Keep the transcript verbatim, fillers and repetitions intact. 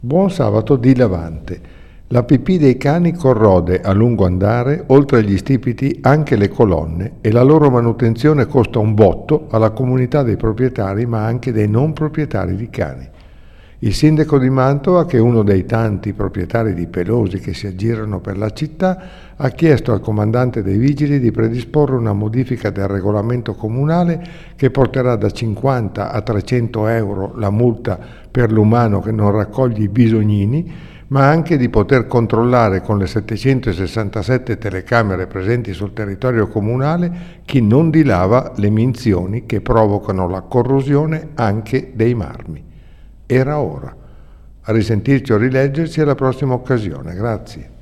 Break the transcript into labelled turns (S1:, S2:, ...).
S1: Buon sabato di Lavante. La pipì dei cani corrode a lungo andare, oltre agli stipiti, anche le colonne e la loro manutenzione costa un botto alla comunità dei proprietari ma anche dei non proprietari di cani. Il sindaco di Mantova, che è uno dei tanti proprietari di pelosi che si aggirano per la città, ha chiesto al comandante dei vigili di predisporre una modifica del regolamento comunale che porterà da cinquanta a trecento euro la multa per l'umano che non raccoglie i bisognini, ma anche di poter controllare con le settecentosessantasette telecamere presenti sul territorio comunale chi non dilava le minzioni che provocano la corrosione anche dei marmi. Era ora. A risentirci o rileggerci alla prossima occasione. Grazie.